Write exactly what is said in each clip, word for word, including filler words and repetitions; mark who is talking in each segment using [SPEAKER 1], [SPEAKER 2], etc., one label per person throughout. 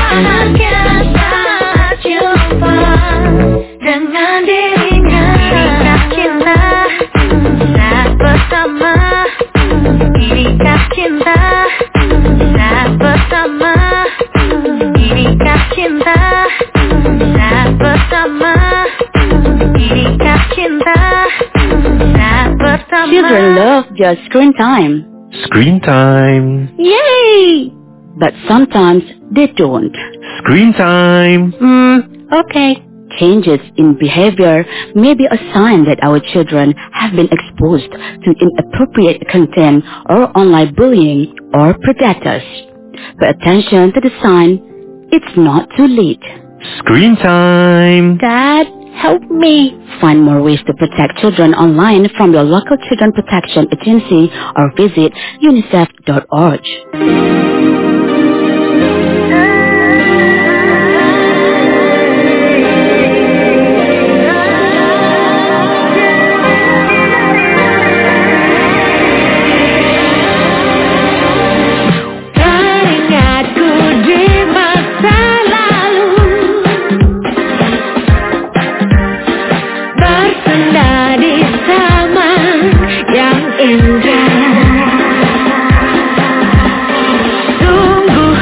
[SPEAKER 1] bahagia saat jumpa dengan dirinya. Inikah cinta saat bersama? Inikah cinta saat bersama? Inikah cinta saat bersama? Inikah cinta saat bersama?
[SPEAKER 2] Children love their screen time.
[SPEAKER 3] Screen time.
[SPEAKER 2] Yay! But sometimes they don't.
[SPEAKER 3] Screen time.
[SPEAKER 2] Hmm, okay. Changes in behavior may be a sign that our children have been exposed to inappropriate content or online bullying or predators. Pay attention to the sign. It's not too late.
[SPEAKER 3] Screen time.
[SPEAKER 2] Dad, help me. Find more ways to protect children online from your local children protection agency or visit unicef dot org.
[SPEAKER 1] Sungguh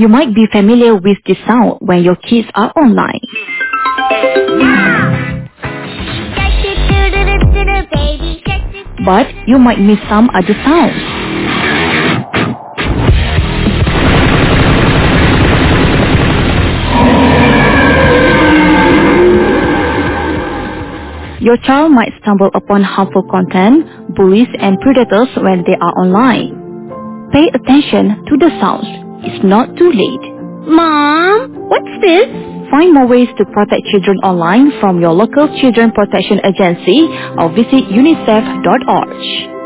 [SPEAKER 4] You might be familiar with the sound when your kids are online. But you might miss some other sounds. Your child might stumble upon harmful content, bullies and predators when they are online. Pay attention to the sounds. It's not too late.
[SPEAKER 1] Mom, what's this?
[SPEAKER 4] Find more ways to protect children online from your local children protection agency or visit unicef dot org.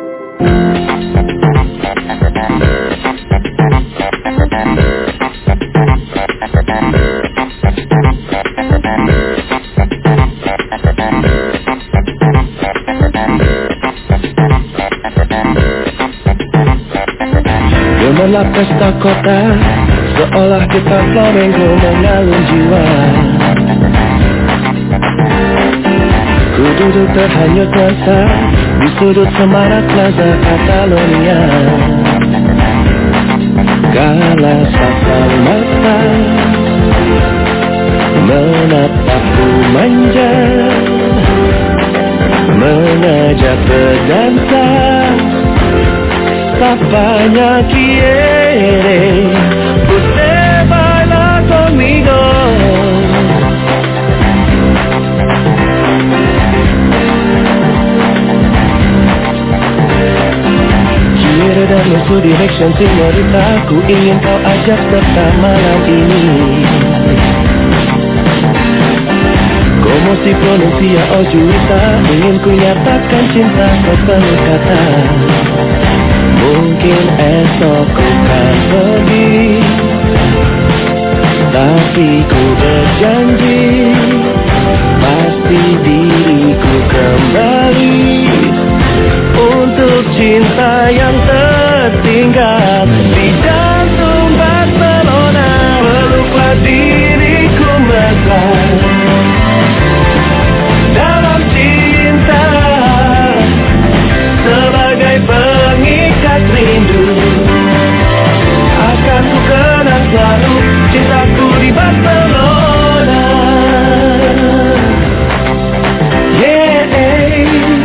[SPEAKER 5] Gemerlap pesta kota, seolah kita flamenco mengalun jiwa. Ku duduk terhanyut mata di sudut semarak Plaza Catalonia. Kala sapal mata menatapku manja, mengajak berdansa. Papanya quiere, usted baila conmigo. Quiere darme su direction, señorita. Ku ingin kau ajak serta malam ini. Como si pronuncia oh juita, ingin ku nyatakan cinta sepenuh kata. Mungkin esok ku kan pergi, tapi ku berjanji pasti diriku kembali untuk cinta yang tertinggal di jantung Barcelona. Peluklah diriku mesra dalam cinta sebagai pengikat rindu. Akan ku kenang selalu cintaku di Barcelona. Yeah.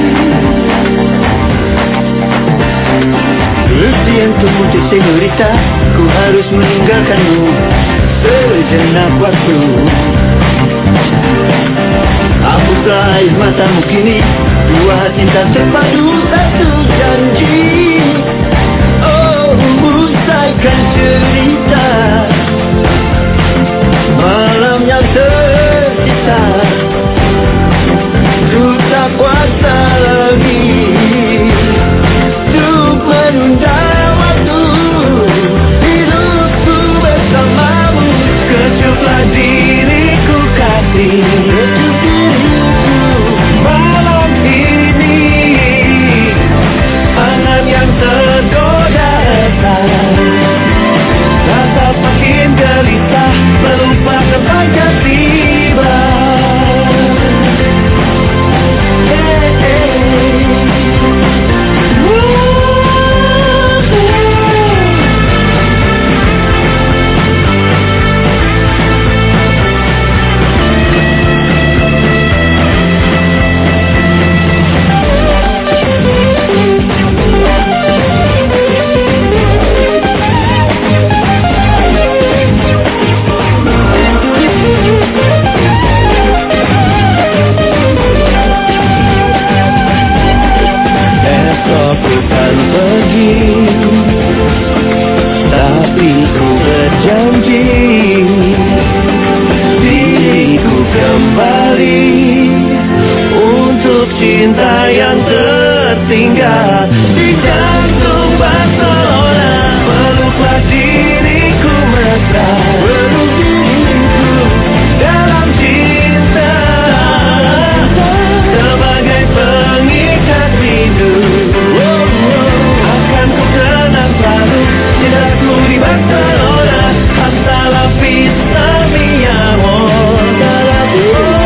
[SPEAKER 5] Lo siento mucho señorita, ku harus meninggalkanmu sejenak waktu. Hapuslah air matamu kini, dua cinta terpadu satu janji. Oh, usaikan cerita malam yang tersisa. Ku tak kuasa lagi untuk menunda waktu. Hidupku bersamamu, kecuplah diriku kasih. Malam ini angan yang tergoda datang, rasa makin gelisah melupakan pajak tiba. Hey, hey. Esok ku kan pergi, tapi ku berjanji diriku kembali untuk cinta yang tertinggal di jantung Barcelona. Peluklah diriku mesra, peluk diriku dalam cinta sebagai pengikat rindu. Akan ku kenang selalu cintaku di Barcelona. Hasta la vista mi amor.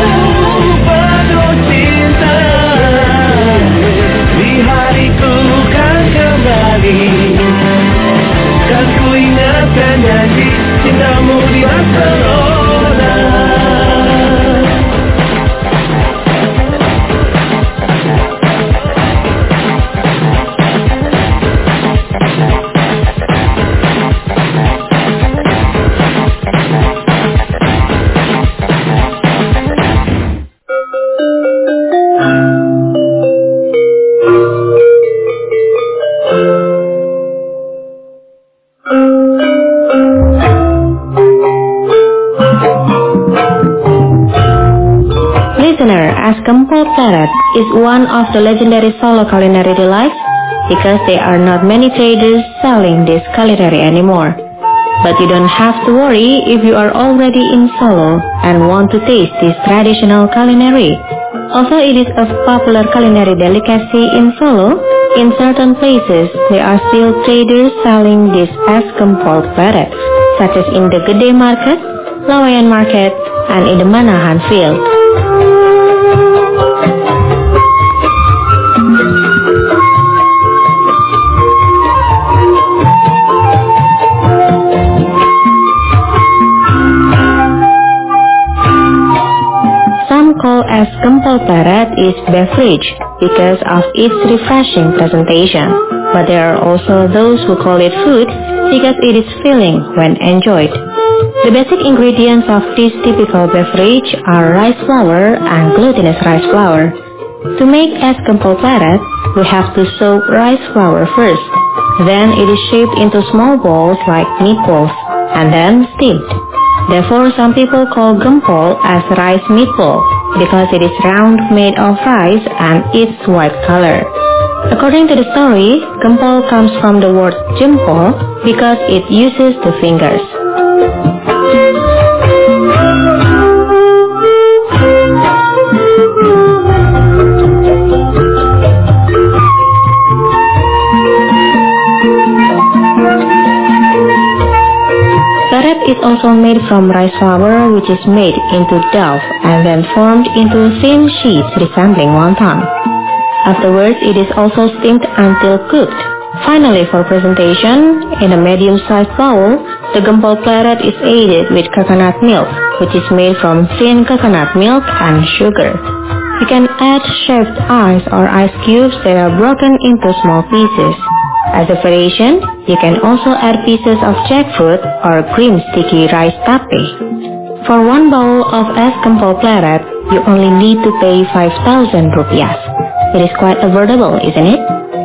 [SPEAKER 5] Oh, penuh cinta di hariku.
[SPEAKER 6] listener, as Gempol Pleret is one of the legendary Solo culinary delights because there are not many traders selling this culinary anymore. But you don't have to worry if you are already in Solo and want to taste this traditional culinary. Although it is a popular culinary delicacy in Solo, in certain places there are still traders selling this as Gempol Pleret, such as in the Gede Market, Laweyan Market, and in the Manahan Field. Some call as Gempol Pleret is beverage because of its refreshing presentation, but there are also those who call it food because it is filling when enjoyed. The basic ingredients of this typical beverage are rice flour and glutinous rice flour. To make as Gempol Pleret, we have to soak rice flour first. Then it is shaped into small balls like meatballs, and then steamed. Therefore, some people call gempol as rice meatball because it is round, made of rice, and its white color. According to the story, gempol comes from the word jempol because it uses the fingers. Pleret is also made from rice flour, which is made into dough and then formed into thin sheets resembling wonton. Afterwards, it is also steamed until cooked. Finally, for presentation, in a medium-sized bowl, the Gempol Pleret is aided with coconut milk, which is made from thin coconut milk and sugar. You can add shaved ice or ice cubes that are broken into small pieces. As a variation, you can also add pieces of jackfruit or green sticky rice tape. For one bowl of es Gempol Pleret, you only need to pay five thousand rupiah. It is quite affordable, isn't it?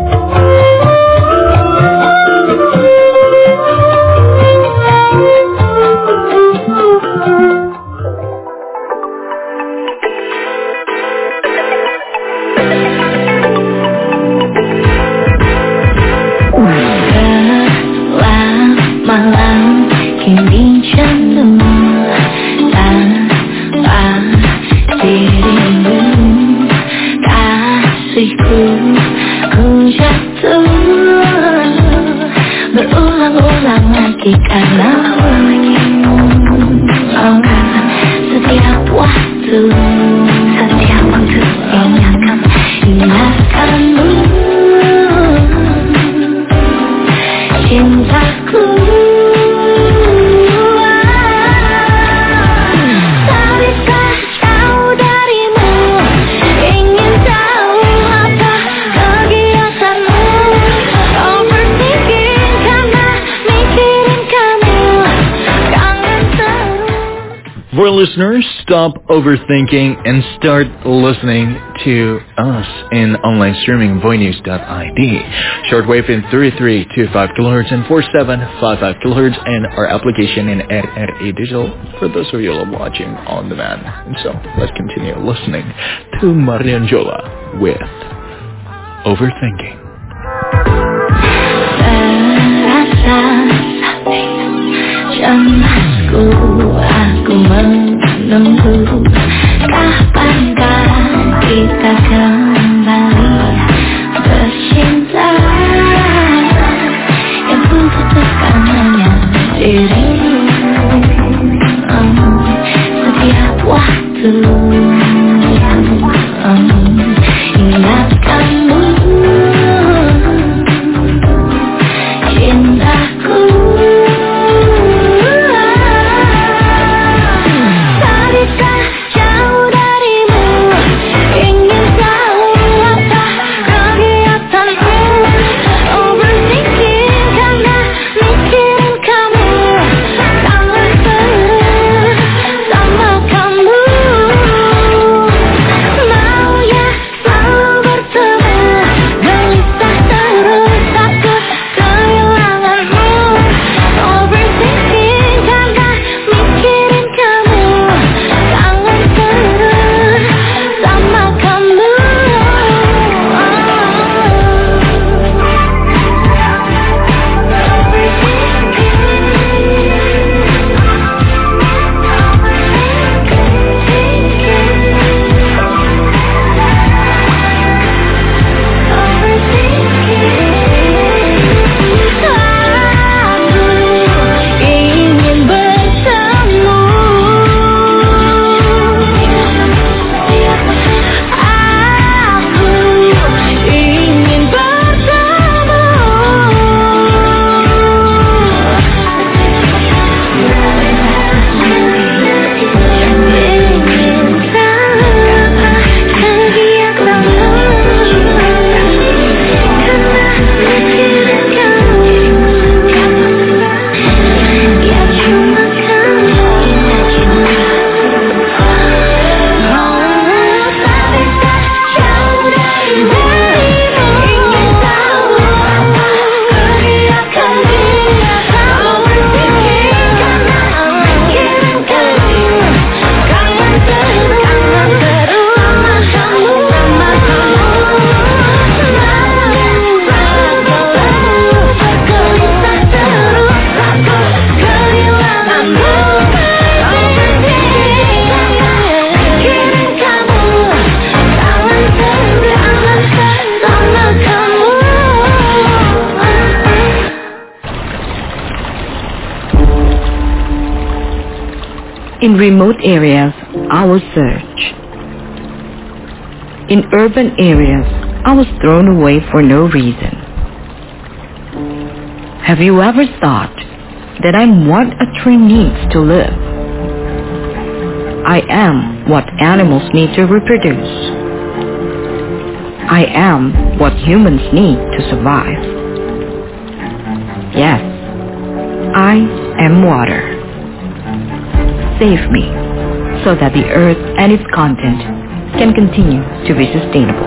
[SPEAKER 7] For listeners, stop overthinking and start listening to us in online streaming voinews dot I D. Shortwave in thirty-three point two five kilohertz and forty-seven point five five kilohertz, and our application in R R A Digital for those of you who are watching on demand. And so, let's continue listening to Marian Jola with Overthinking.
[SPEAKER 8] Cemasku, aku menunggu kapankah kita kembali bercinta. Yang kubutuhkan hanya dirimu. um, Setiap waktu um, ingatkanmu, cintaku. Yeah.
[SPEAKER 9] In remote areas, I was searched. In urban areas, I was thrown away for no reason. Have you ever thought that I'm what a tree needs to live? I am what animals need to reproduce. I am what humans need to survive. Yes, I am water. Save me so that the earth and its content can continue to be sustainable.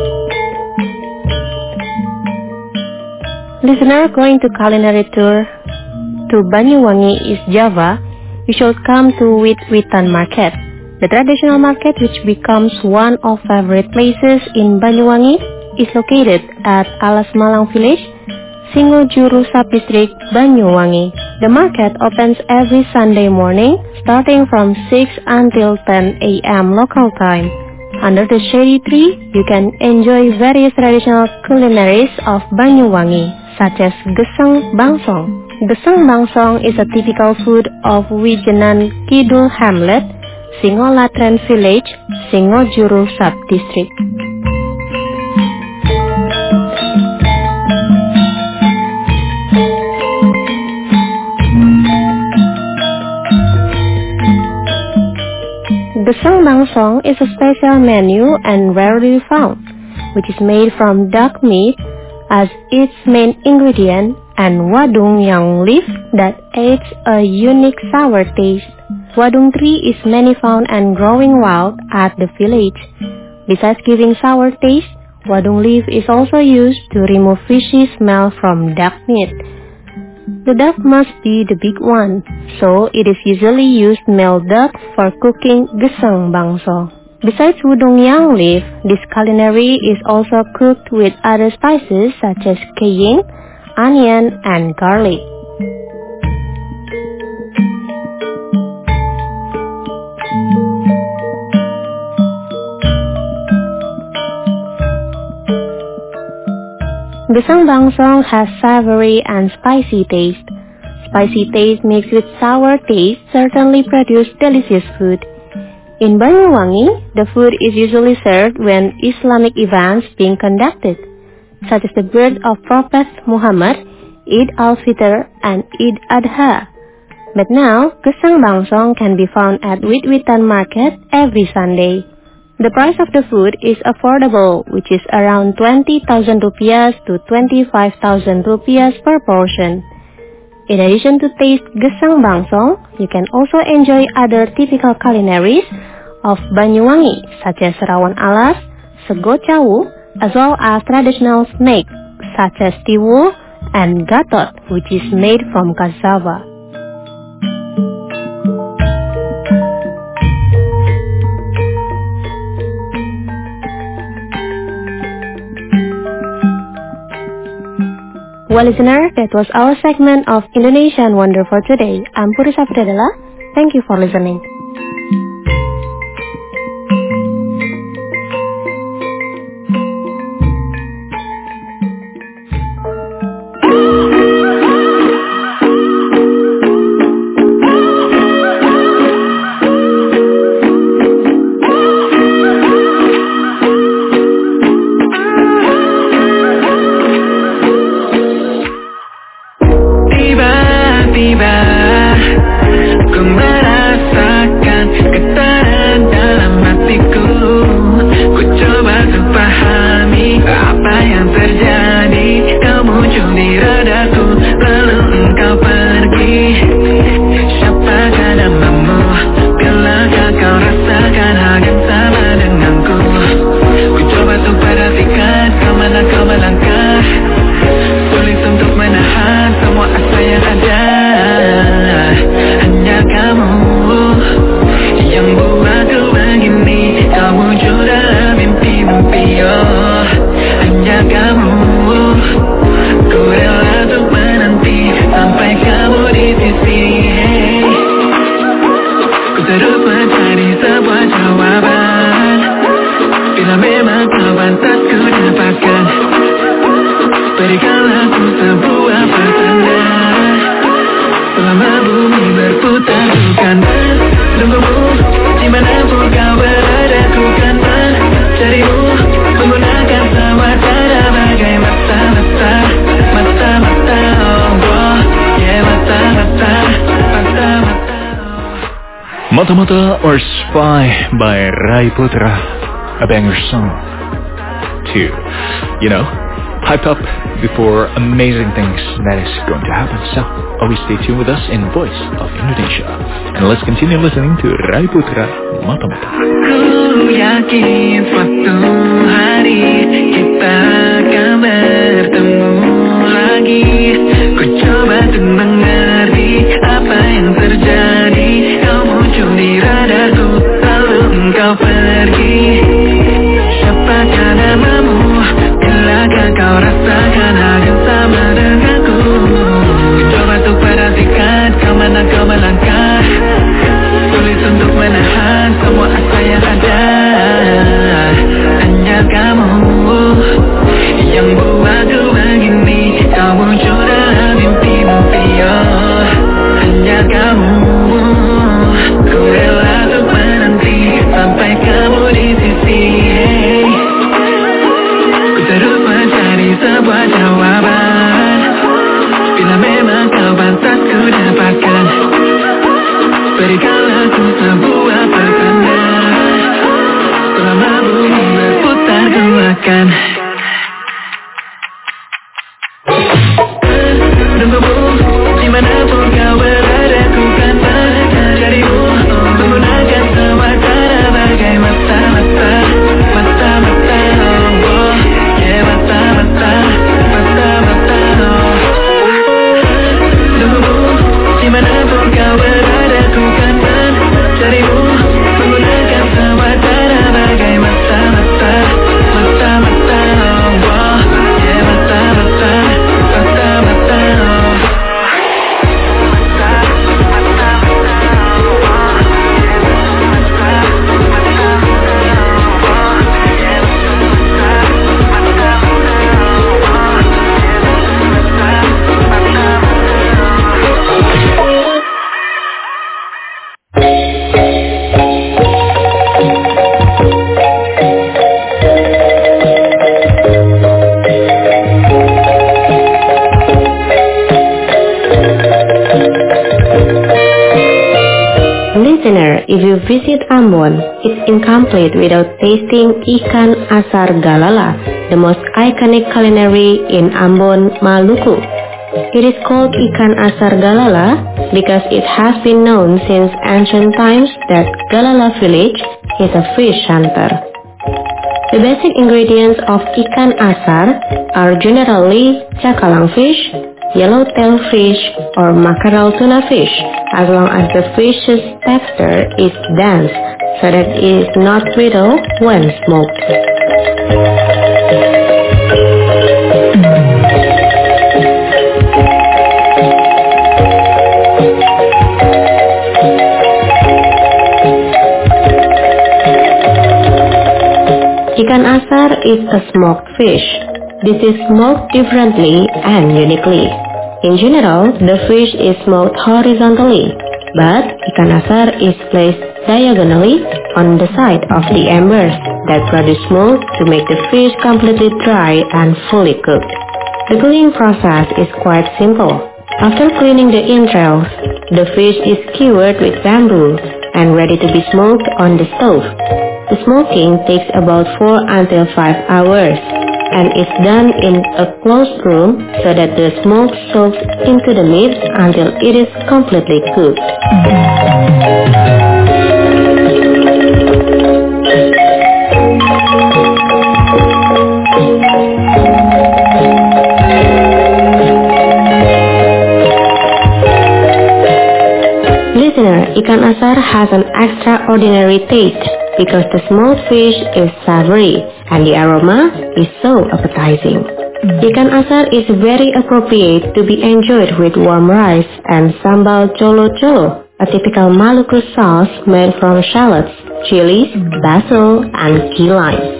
[SPEAKER 6] Listener, going to culinary tour to Banyuwangi, East Java, you should come to Wit-Witan Market. The traditional market, which becomes one of favorite places in Banyuwangi, is located at Alas Malang Village, Singojuru Sub-District, Banyuwangi. The market opens every Sunday morning, starting from six until ten a m local time. Under the shady tree, you can enjoy various traditional culinaries of Banyuwangi, such as Gesang Bangsong. Gesang Bangsong is a typical food of Wijenan Kidul Hamlet, Singolatren Village, Singojuru Sub-District. Gesang Bangsong is a special menu and rarely found, which is made from duck meat as its main ingredient and wadung yang leaf that adds a unique sour taste. Wadung tree is many found and growing wild at the village. Besides giving sour taste, wadung leaf is also used to remove fishy smell from duck meat. The duck must be the big one, so it is usually used male duck for cooking Gesang Bangsong. Besides wadung yang leaf, this culinary is also cooked with other spices such as cayenne, onion, and garlic. Gesang Bangsong has savory and spicy taste. Spicy taste mixed with sour taste certainly produce delicious food. In Banyuwangi, the food is usually served when Islamic events being conducted, such as the birth of Prophet Muhammad, Eid al-Fitr, and Eid Adha. But now, Gesang Bangsong can be found at Wit-Witan Market every Sunday. The price of the food is affordable, which is around twenty thousand rupiahs to twenty-five thousand rupiahs per portion. In addition to taste Gesang Bangsong, you can also enjoy other typical culinaries of Banyuwangi, such as Rawon Alas, Sego Cawu, as well as traditional snake, such as Tiwul and Gatot, which is made from cassava. Well, listener, that was our segment of Indonesian Wonder for today. I'm Puri Safriadala. Thank you for listening.
[SPEAKER 7] Mata-Mata or Spy by Rai Putra, a banger song to, you know, hype up before amazing things that is going to happen. So, always stay tuned with us in Voice of Indonesia. And let's continue listening to Rai Putra, Mata-Mata.
[SPEAKER 5] Ku yakin suatu hari kita akan bertemu lagi. Ku coba untuk mengerti Kala ku sebuah pertanda selama bumi berputar kemakan. Tunggumu dimanapun kau berada, ku kan mencarimu menggunakan semua cara bagai mata-mata, mata-mata, oh yeah, mata-mata, mata-mata, oh. Tunggumu dimanapun kau berada, ku kan mencarimu menggunakan semua cara bagai mata-mata, mata-mata, oh yeah, mata-mata, mata-mata, oh.
[SPEAKER 6] Listener, if you visit Ambon, it's incomplete without tasting ikan asar galala, the most iconic culinary in Ambon, Maluku. It is called ikan asar galala because it has been known since ancient times that Galala village is a fish center. The basic ingredients of ikan asar are generally cakalang fish, yellowtail fish, or mackerel tuna fish, as long as the fish's texture is dense so that it is not brittle when smoked. Ikan asar is a smoked fish. This is smoked differently and uniquely. In general, the fish is smoked horizontally, but ikan asar is placed diagonally on the side of the embers that produce smoke to make the fish completely dry and fully cooked. The cooking process is quite simple. After cleaning the entrails, the fish is skewered with bamboo and ready to be smoked on the stove. The smoking takes about four until five hours and is done in a closed room so that the smoke soaks into the meat until it is completely cooked. Listener, ikan asar has an extraordinary taste because the smoked fish is savory and the aroma is so appetizing. Ikan asar is very appropriate to be enjoyed with warm rice and sambal colo-colo, a typical Maluku sauce made from shallots, chilies, basil, and key lime.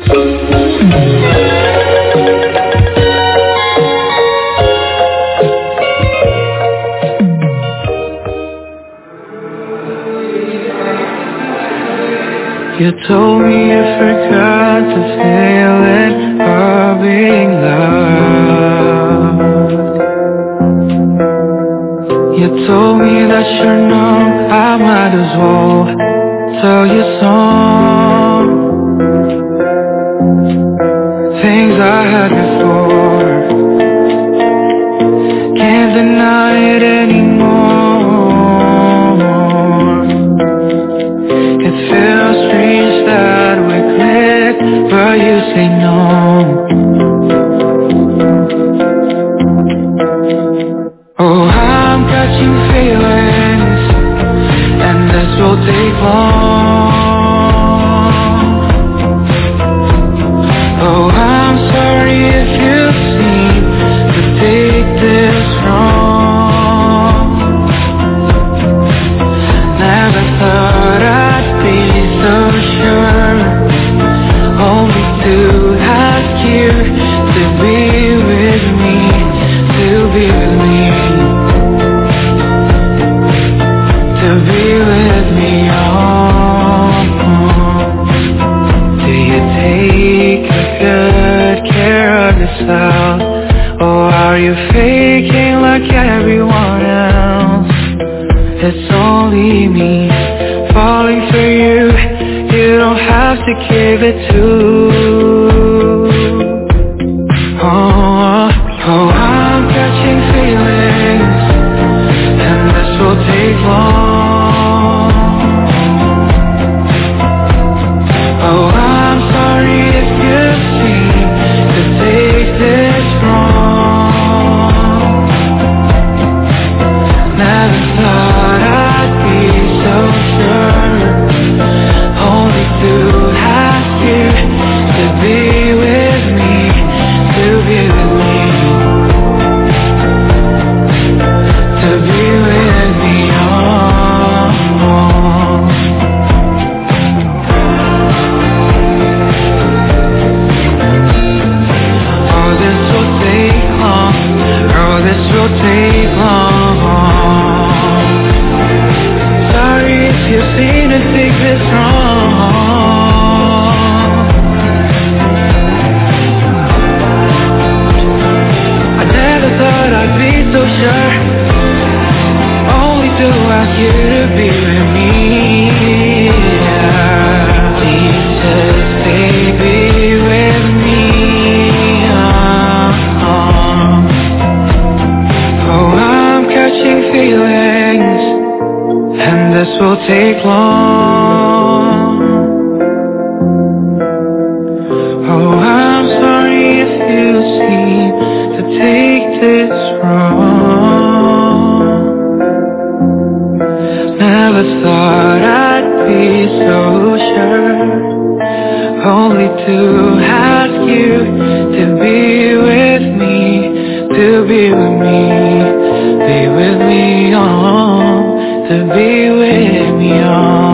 [SPEAKER 5] You told me you forgot the feeling of being loved. You told me that you're numb, I might as well tell you some things I had before. Can't deny it anymore. It feels strange that we click, but you say no. Oh, I'm catching feelings, and this will take long. Oh, I'm sorry if you seem to take this wrong. Never thought I'd be so sure, only to ask you to be with me, to be with me, to be with me, oh. have to give it to. Oh, oh, I'm catching feelings, and this will take long. Oh, I'm sorry if you seem to take this wrong. Never thought I'd be so sure, only to ask you to be with me, to be with me, to be with me, oh, oh. Oh, this will take long, oh, this will take long. Sorry if you seem to think this wrong. I never thought I'd be so sure, only to ask you to be with me. Jesus, baby, with me. Oh, oh, I'm catching feelings, and this will take long. Oh, I'm sorry if you seem to take this wrong. Never thought I'd be so sure, only to ask you to be with me, to be with me, be with me, oh, to be with me, oh.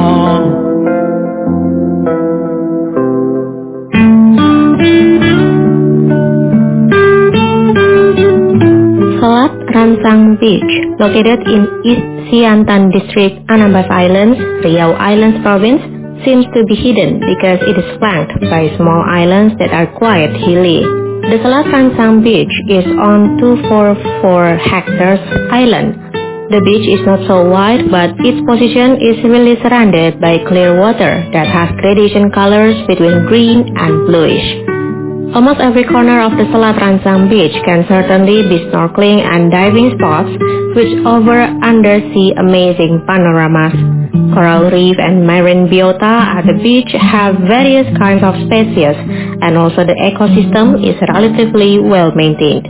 [SPEAKER 6] Selat Ransang Beach, located in East Siantan District, Anambas Islands, Riau Islands Province, seems to be hidden because it is flanked by small islands that are quite hilly. The Selat Ransang Beach is on two hundred forty-four hectares island. The beach is not so wide, but its position is really surrounded by clear water that has gradation colors between green and bluish. Almost every corner of the Selat Ransang Beach can certainly be snorkeling and diving spots, which offer undersea amazing panoramas. Coral reef and marine biota at the beach have various kinds of species, and also the ecosystem is relatively well maintained.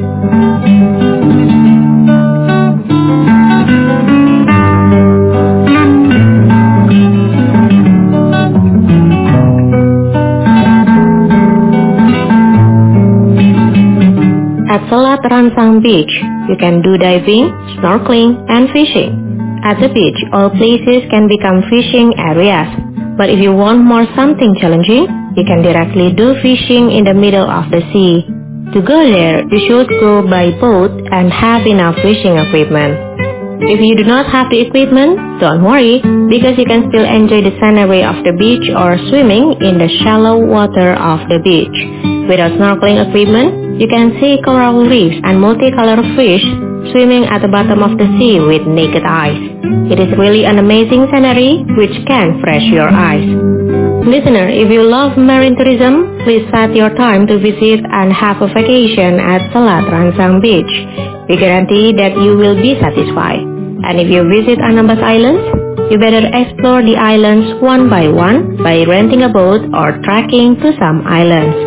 [SPEAKER 6] At Selat Ransang Beach, you can do diving, snorkeling, and fishing. At the beach, all places can become fishing areas. But if you want more something challenging, you can directly do fishing in the middle of the sea. To go there, you should go by boat and have enough fishing equipment. If you do not have the equipment, don't worry, because you can still enjoy the scenery of the beach or swimming in the shallow water of the beach. Without snorkeling equipment, you can see coral reefs and multicolored fish swimming at the bottom of the sea with naked eyes. It is really an amazing scenery which can refresh your eyes. Listener, if you love marine tourism, please set your time to visit and have a vacation at Selat Ransang Beach. We guarantee that you will be satisfied. And if you visit Anambas Islands, you better explore the islands one by one by renting a boat or trekking to some islands.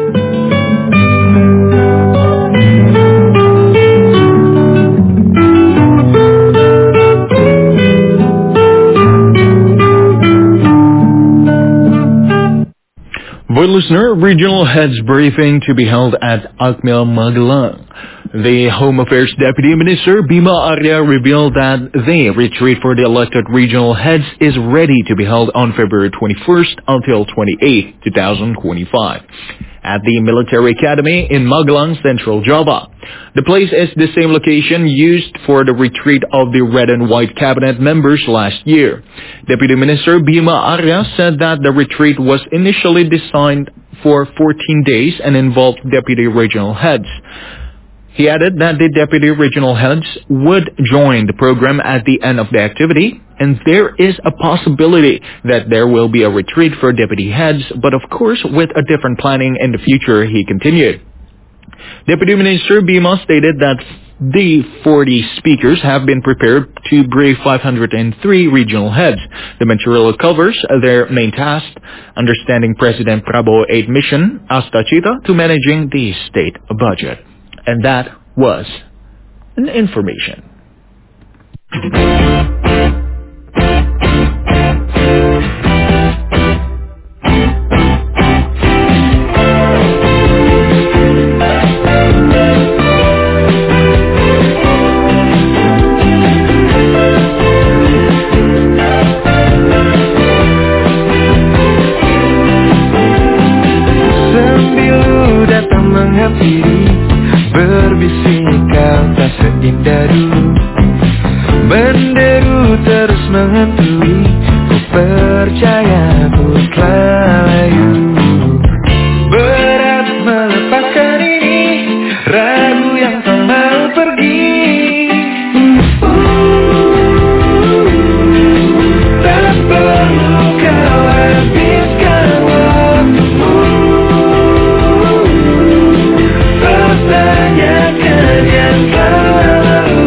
[SPEAKER 7] Boy listener, regional heads briefing to be held at Akmil Magelang. The Home Affairs Deputy Minister Bima Arya revealed that the retreat for the elected regional heads is ready to be held on February twenty-first until twenty-eighth, twenty twenty-five at the Military Academy in Magelang, Central Java. The place is the same location used for the retreat of the red and white cabinet members last year. Deputy Minister Bima Arya said that the retreat was initially designed for fourteen days and involved deputy regional heads. He added that the deputy regional heads would join the program at the end of the activity, and there is a possibility that there will be a retreat for deputy heads, but of course with a different planning in the future, he continued. Deputy Minister Bima stated that the forty speakers have been prepared to brief five hundred three regional heads. The material covers their main task, understanding President Prabowo eight mission, Astacita, to managing the state budget. And that was an information.
[SPEAKER 5] Berbisik kau tak seindah dulu, menderu terus menghantui. Ku percaya ku telah layu. Berat melepaskan ini, ragu yang tak mau pergi. Tak perlu kau habiskan waktumu. Pertanyakan yang lalu.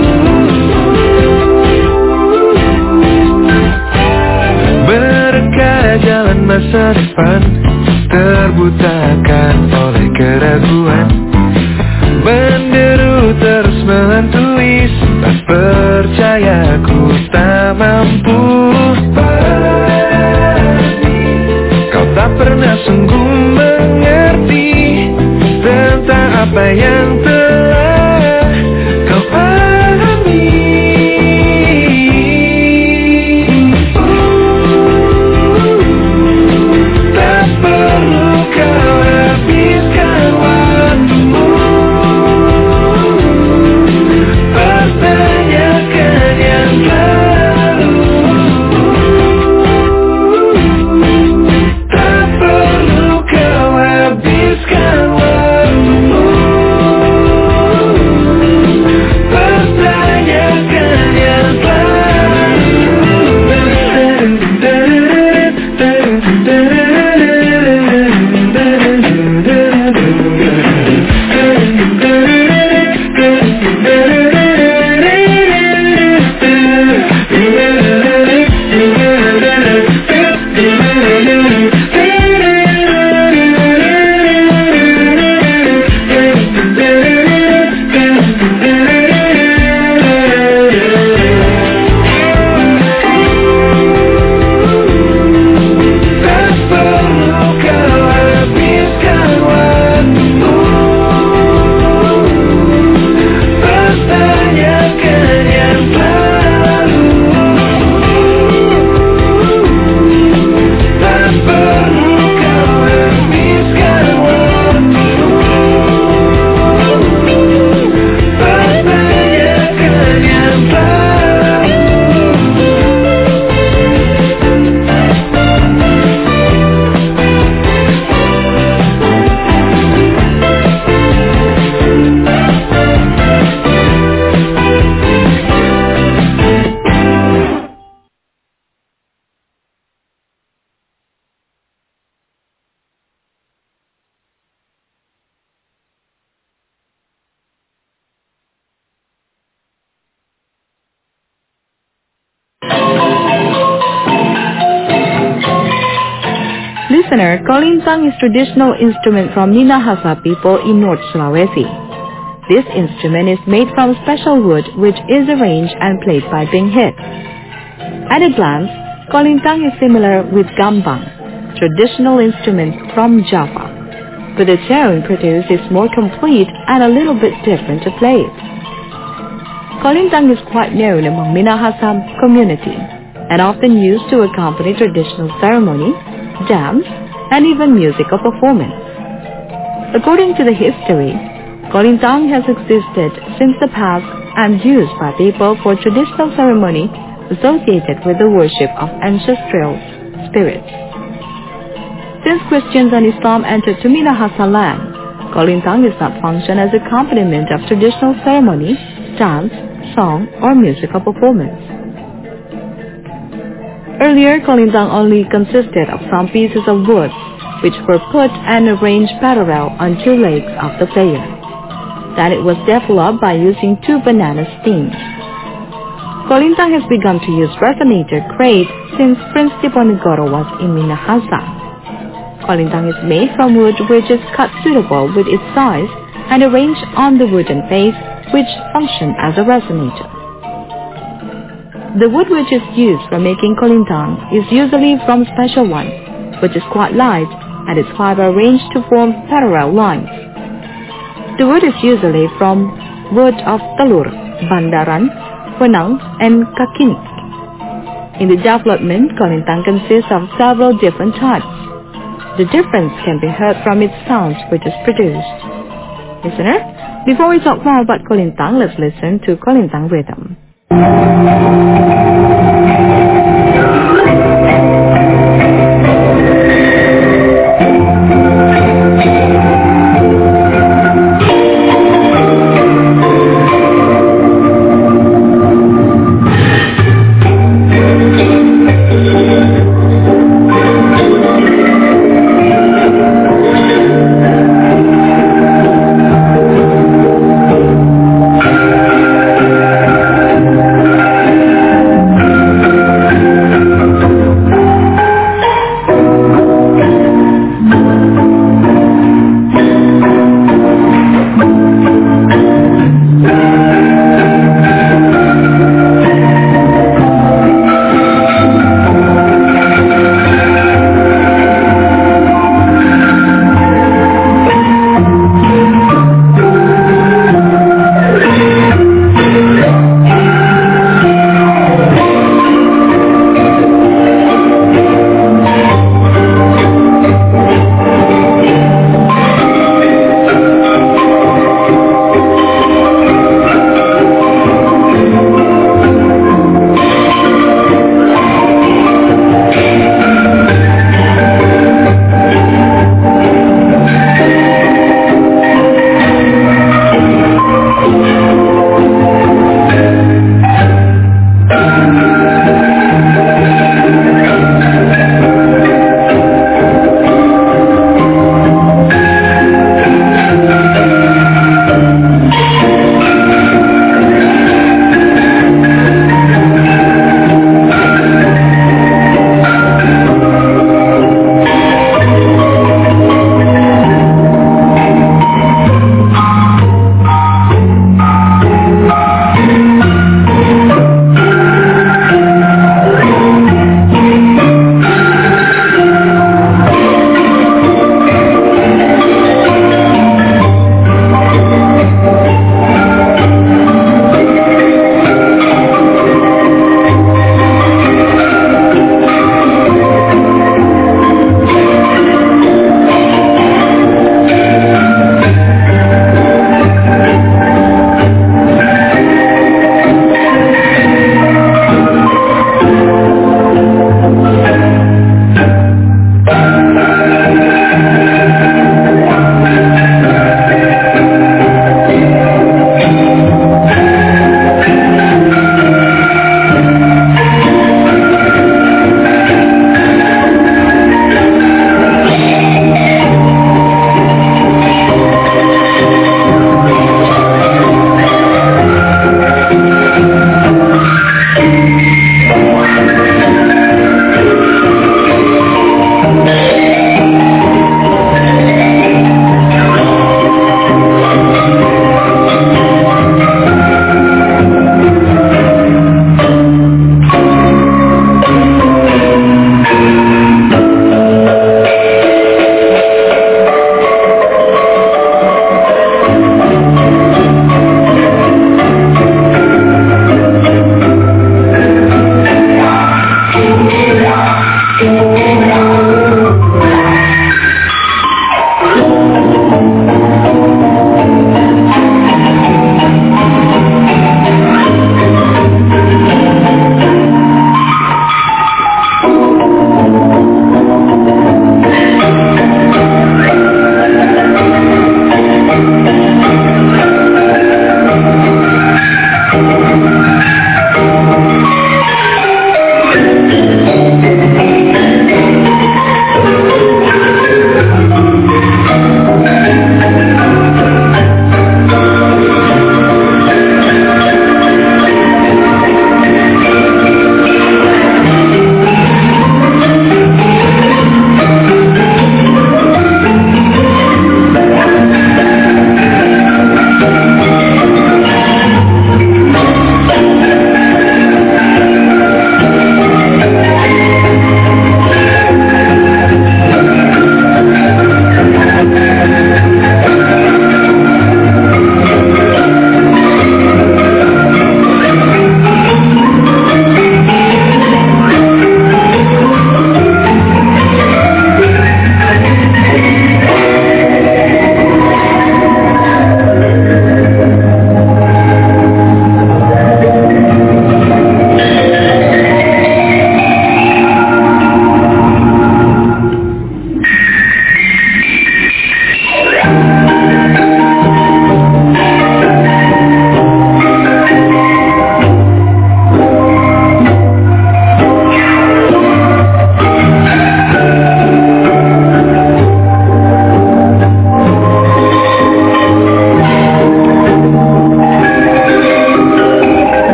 [SPEAKER 5] Berkah jalan masa depan terbutakan oleh keraguan. Menderu terus menghantui, tak percaya ku tak mampu. Kau tak pernah sungguh mengerti tentang apa yang telah kau pahami. Tak perlu kau habiskan waktumu. Pertanyakan yang lalu. Tak perlu kau habiskan waktumu. Pertanyakan yang
[SPEAKER 9] Listener, Kolintang is traditional instrument from Minahasa people in North Sulawesi. This instrument is made from special wood which is arranged and played by being hit. At a glance, Kolintang is similar with gambang, traditional instrument from Java, but the tone produced is more complete and a little bit different to play it. Kolintang is quite known among Minahasa community and often used to accompany traditional ceremony, dance, and even musical performance. According to the history, Kolintang has existed since the past and used by people for traditional ceremony associated with the worship of ancestral spirits. Since Christians and Islam entered to Minahasa land, Kolintang does not function as accompaniment of traditional ceremony, dance, song, or musical performance. Earlier, Kolintang only consisted of some pieces of wood, which were put and arranged parallel on two legs of the player. Then it was developed by using two banana stems. Kolintang has begun to use resonator crate since Prince Diponegoro was in Minahasa. Kolintang is made from wood which is cut suitable with its size and arranged on the wooden base which function as a resonator. The wood which is used for making Kolintang is usually from special one, which is quite light and its fiber arranged to form parallel lines. The wood is usually from wood of Telur, Bandaran, Wenang, and Kakinik. In the development, Kolintang consists of several different types. The difference can be heard from its sounds which is produced. Listener, before we talk more about Kolintang, let's listen to Kolintang rhythm.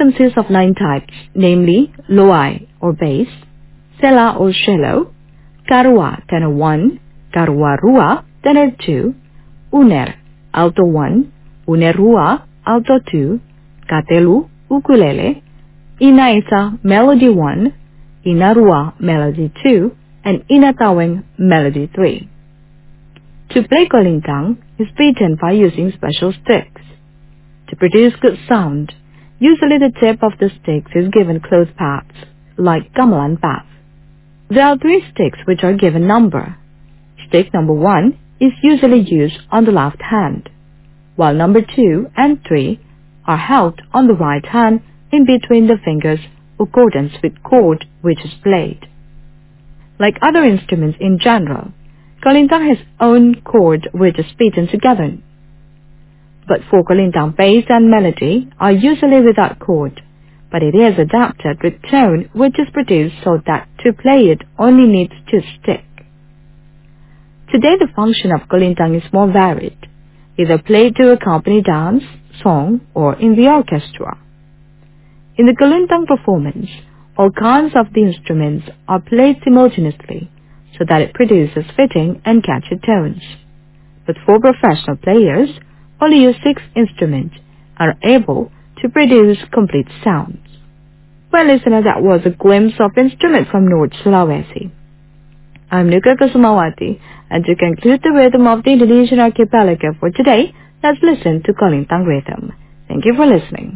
[SPEAKER 9] consists of nine types, namely loai or bass, sela or cello, karua tenor one, karua rua tenor two, uner alto one, uner rua alto two, katelu ukulele, inaisa melody one, inarua melody two, and inataweng melody three. To play kolintang is beaten by using special sticks. To produce good sound, usually the tip of the sticks is given close pads, like gamelan pad. There are three sticks which are given number. Stick number one is usually used on the left hand, while number two and three are held on the right hand in between the fingers accordance with chord which is played. Like other instruments in general, kolintang has own chord which is beaten together. But for kolintang, bass and melody are usually without chord, but it is adapted with tone which is produced so that to play it only needs to stick. Today the function of kolintang is more varied, either played to accompany dance, song, or in the orchestra. In the kolintang performance, all kinds of the instruments are played simultaneously so that it produces fitting and catchy tones. But for professional players, only use six instruments and are able to produce complete sounds. Well, listener, that was a glimpse of instrument from North Sulawesi. I'm Nuka Kusumawati, and to conclude the rhythm of the Indonesian archipelago for today, let's listen to kolintang rhythm. Thank you for listening.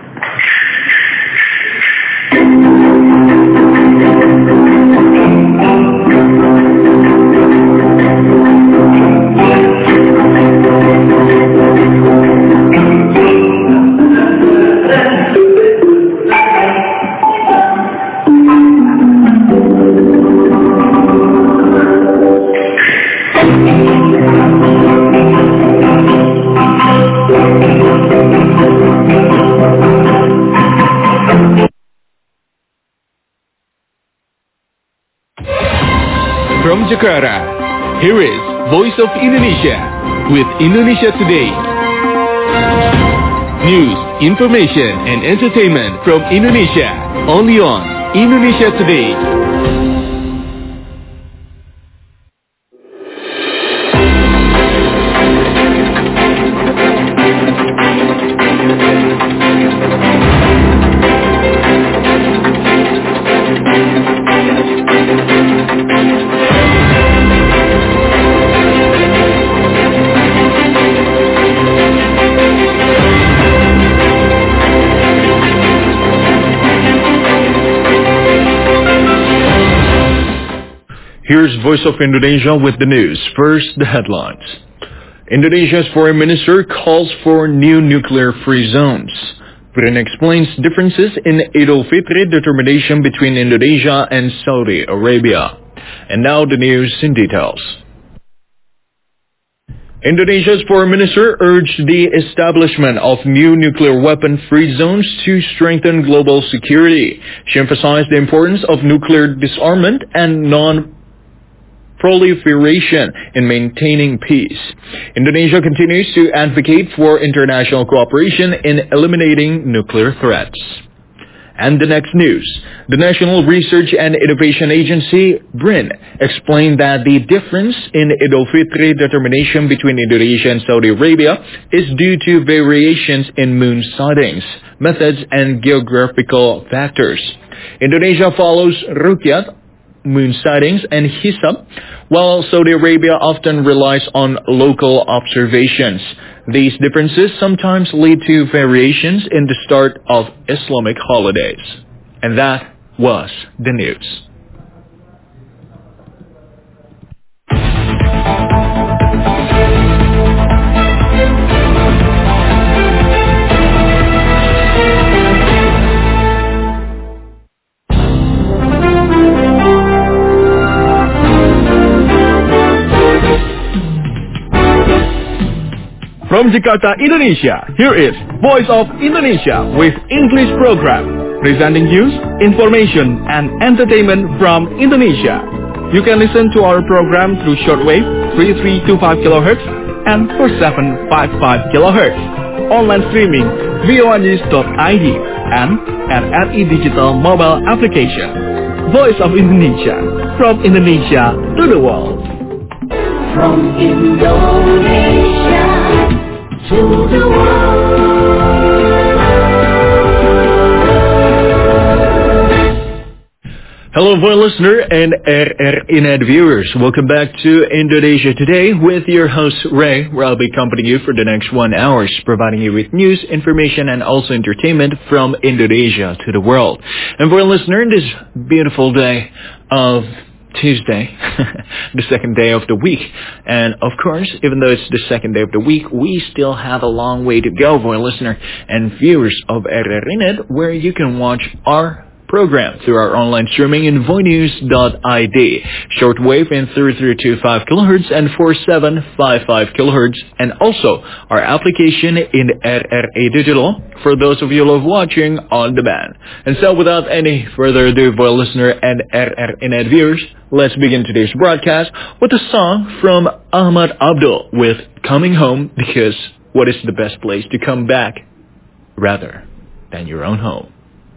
[SPEAKER 10] From Jakarta, here is Voice of Indonesia with Indonesia Today. News, information, and entertainment from Indonesia, only on Indonesia Today.
[SPEAKER 7] Here's Voice of Indonesia with the news. First, the headlines. Indonesia's foreign minister calls for new nuclear-free zones. Putin explains differences in Idul Fitri determination between Indonesia and Saudi Arabia. And now the news in details. Indonesia's foreign minister urged the establishment of new nuclear weapon-free zones to strengthen global security. She emphasized the importance of nuclear disarmament and non proliferation in maintaining peace. Indonesia continues to advocate for international cooperation in eliminating nuclear threats. And the next news. The National Research and Innovation Agency, B R I N, explained that the difference in Idul Fitri determination between Indonesia and Saudi Arabia is due to variations in moon sightings, methods, and geographical factors. Indonesia follows Ruqyat, moon sightings, and Hisab, while Saudi Arabia often relies on local observations. These differences sometimes lead to variations in the start of Islamic holidays. And that was the news.
[SPEAKER 10] From Jakarta, Indonesia, here is Voice of Indonesia with English program, presenting news, information, and entertainment from Indonesia. You can listen to our program through shortwave three three two five kilohertz and four seven five five kilohertz. Online streaming v o a news dot i d. and at R E Digital mobile application. Voice of Indonesia, from Indonesia to the world.
[SPEAKER 8] From Indonesia to the world.
[SPEAKER 7] Hello, voice listener and R R Inet viewers. Welcome back to Indonesia Today with your host Ray, where I'll be accompanying you for the next one hour, providing you with news, information, and also entertainment from Indonesia to the world. And voice listener, this beautiful day of Tuesday, the second day of the week. And of course, even though it's the second day of the week, we still have a long way to go, voice listener and viewers of R R Inet, where you can watch our program through our online streaming in voinews dot I D, shortwave in thirty-three twenty-five kilohertz and forty-seven fifty-five kilohertz, and also our application in R R A Digital for those of you who love watching on demand. And so without any further ado, voice listener and R R Inet viewers, let's begin today's broadcast with a song from Ahmad Abdul with Coming Home, because what is the best place to come back rather than your own home?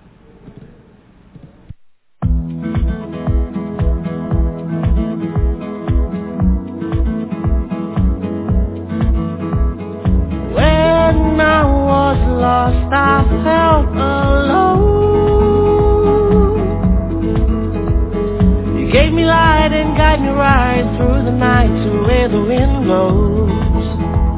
[SPEAKER 5] When I was lost, I felt alone. You gave me light and guide me right through the night to where the wind blows.